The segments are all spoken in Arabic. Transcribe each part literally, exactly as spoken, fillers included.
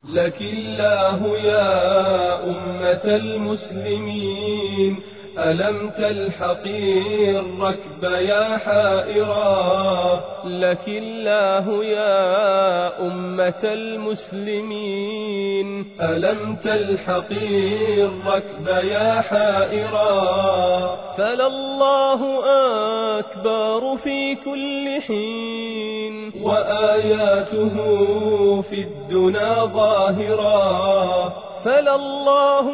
لك الله يا أمة المسلمين، ألم تلحقي الركب يا حائرا. لك الله يا أمة المسلمين، ألم تلحقي الركب يا حائرا. فلله أكبر في كل حين، وآياته في الدنا ظاهرا. فلله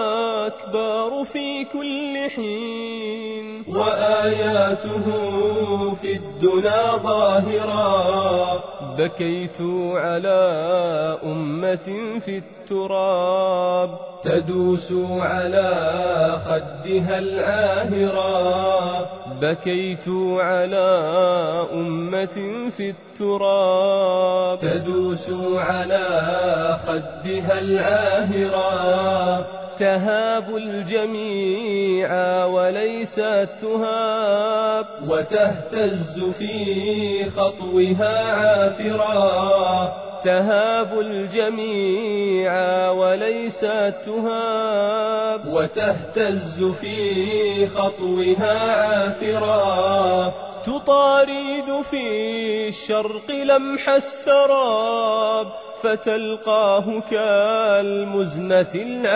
أكبر في كل حين، وآياته في الدنا ظاهرا. بكيت على أمة في التراب تدوس على خدها الآهرا. بكيت على أمة في التراب تدوس على خدها الآهرا. تهاب الجميع وليس تهاب، وتهتز في خطوها عاثرا. تهاب الجميع وليس تهاب، وتهتز في خطوها عاثرا. تطارد في الشرق لمح السراب، فتلقاه كالمزنة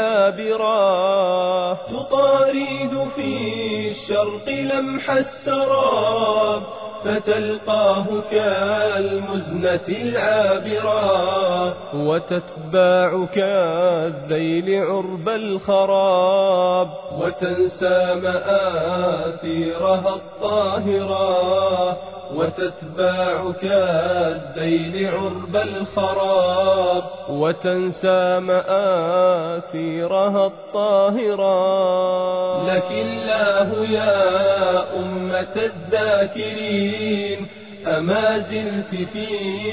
العابرة. تطارد في الشرق لمح السراب، فتلقاه كالمزنة العابرة. وتتباع كالذيل عرب الخراب، وتنسى مآثيرها الطاهرة. وتتباع كالذيل عرب الخراب. وتنسى مآثيرها الطاهرة. لك الله يا أمة الذاكرين، أما زلت في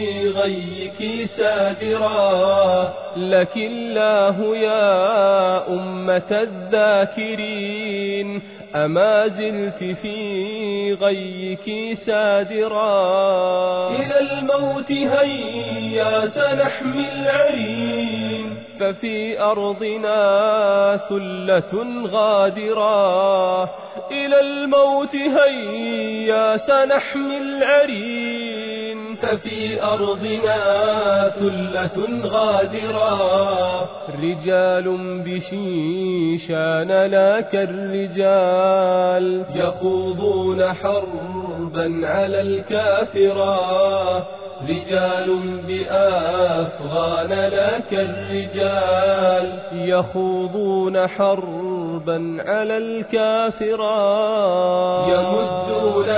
غيك سادرا. لك الله يا أمة الذاكرين، أما زلت في غيك سادرا. إلى الموت هيا سنحمي العرين، ففي أرضنا ثلة غادرة. إلى الموت هيا سنحمي العرين، ففي أرضنا ثلة غادرة. رجال بشيشان لا كالرجال، يخوضون حربا على الكافرة. رجال بأفغان لا كالرجال. يخوضون حربا على الكافرة. يمدون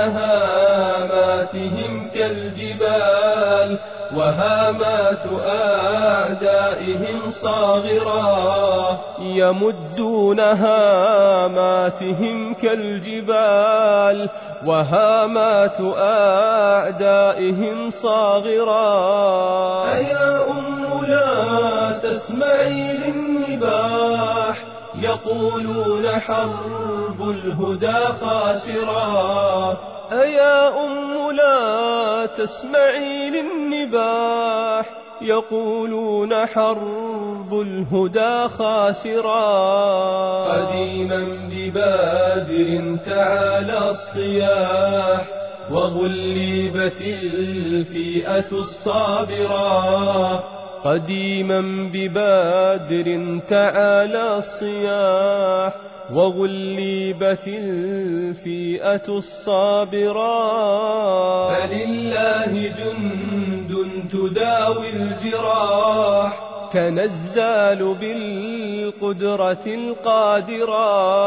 هاماتهم كالجبال، وهامات أعدائهم صاغرة. يمدون هاماتهم كالجبال، وهامات أعدائهم صاغرة. أيا أم لا تسمعي للنباح، يقولون حرب الهدى خاسرة. أيا أم لا تسمعي للنباح، يقولون حرب الهدى خاسرة. قديما ببادر تعالى الصياح، وغلبت الفئة الصابرة. قديما ببادر تعالى الصياح، وغلبت الفئة الصابرة. فلله جند تداوي الجراح، تنزال بالقدرة القادرة.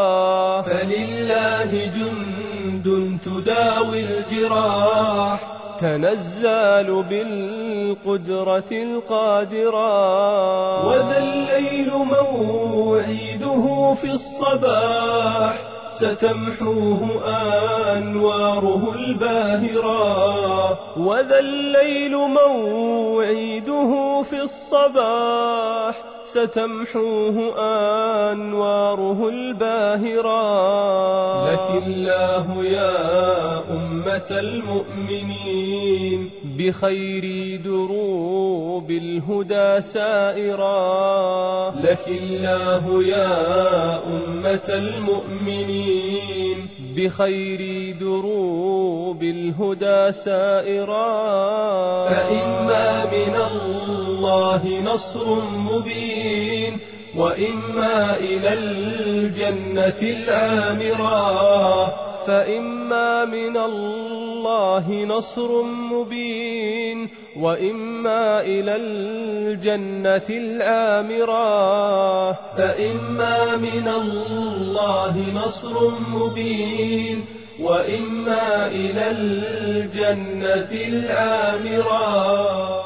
فلله جند تداوي الجراح، تنزال بالقدرة القادرة. وذا الليل موعده في الصباح، ستمحوه أنواره الباهرة. وذا الليل موعده في الصباح، ستمحوه أنواره الباهرة. لك الله يا أمة المؤمنين، بخير دروب الهدى سائرا. لك الله يا أمة المؤمنين بخير دروب الهدى سائرا. فإما من الله نصر مبين وإما إلى الجنة الآمرة. فإما من الله نصر مبين وإما إلى الجنة الآمرة. فإما من الله نصر مبين وإما إلى الجنة الآمرة.